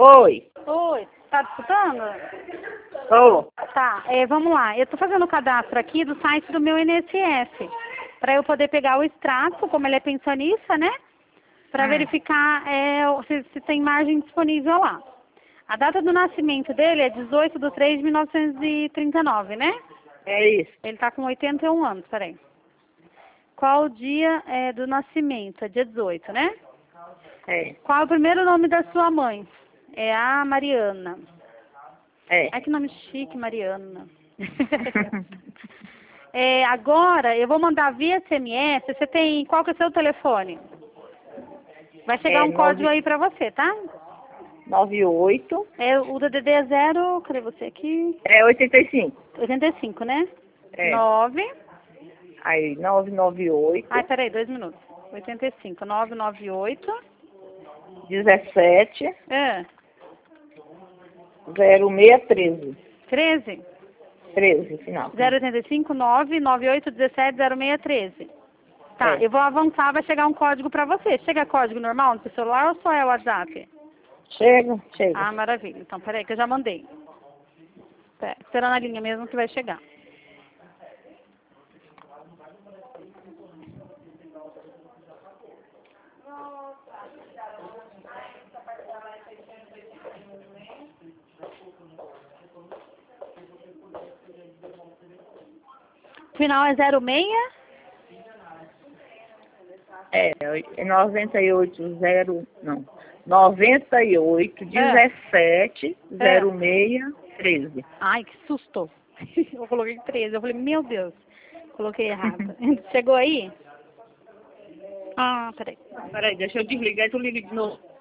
Oi. Oi, tá disputando? Ô. Tá, vamos lá. Eu tô fazendo o cadastro aqui do site do meu INSS, para eu poder pegar o extrato, como ele é pensionista, né? Para verificar se tem margem disponível lá. A data do nascimento dele é 18/3/1939, né? É isso. Ele tá com 81 anos, peraí. Qual o dia do nascimento? É dia 18, né? É. Qual é o primeiro nome da sua mãe? É a Mariana. É. Ai, que nome chique, Mariana. Agora, eu vou mandar via SMS. Você tem... Qual que é o seu telefone? Vai chegar um código aí pra você, tá? 98. O DDD é 0... Cadê você aqui? É 85. 85, né? É. 9... Aí, 998. Ai, peraí, 2 minutos. 85, 998... 17. 0613. 13? 13, final. 085 998 17 0613. Tá, É. eu vou avançar, vai chegar um código pra você. Chega código normal no seu celular ou só é o WhatsApp? Chega. Ah, maravilha. Então, peraí que eu já mandei. Esperando a linha mesmo que vai chegar. Final é 06? É 98, 0, não. 98, 17, 06, 13. Ai, que susto. Eu coloquei 13. Eu falei, meu Deus. Coloquei errado. Chegou aí? Ah, peraí. Peraí, deixa eu desligar e tu liga de novo.